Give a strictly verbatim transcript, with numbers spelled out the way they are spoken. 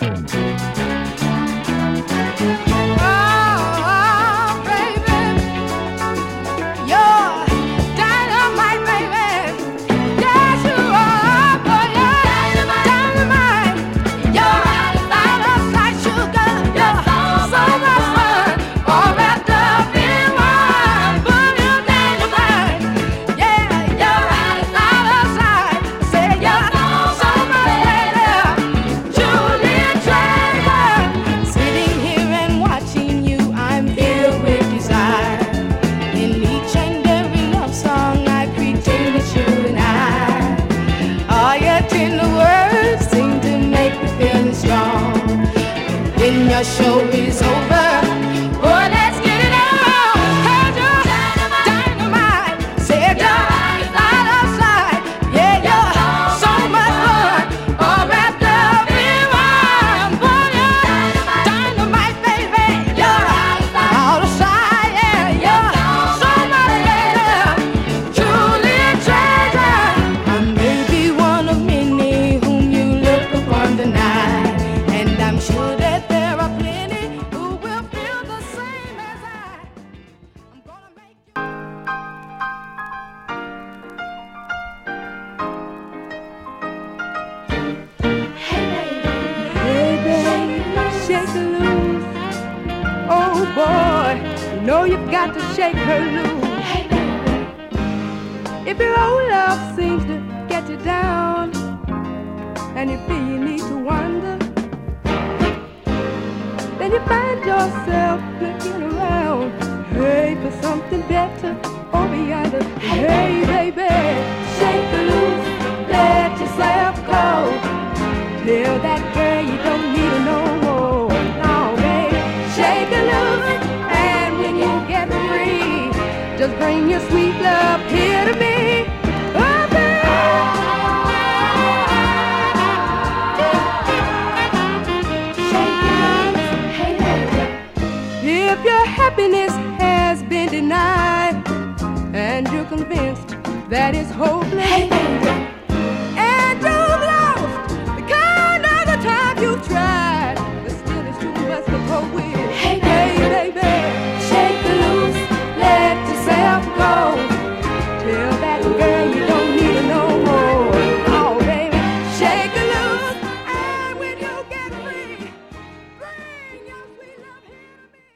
Your show is over. Oh, let's get it on. 'Cause you're dynamite. Say you're side of side. Yeah, you're so much fun. All wrapped up in one. Boy, you're dynamite, baby. You're out of sight. Yeah, you're so much better. Truly a treasure. I may be one of many whom you look upon tonight, and I'm sure that know you've got to shake her loose. Hey, baby. If your old love seems to get you down and you feel you need to wander, then you find yourself looking around, hey, for something better over yonder. Hey, baby, shake her loose, let yourself go. Tell that girl you don't need her no more. No, baby, shake her loose. Get free. Just bring your sweet love here to me. Oh, baby. Hey, baby. If your happiness has been denied and you're convinced that it's hopeless, hey,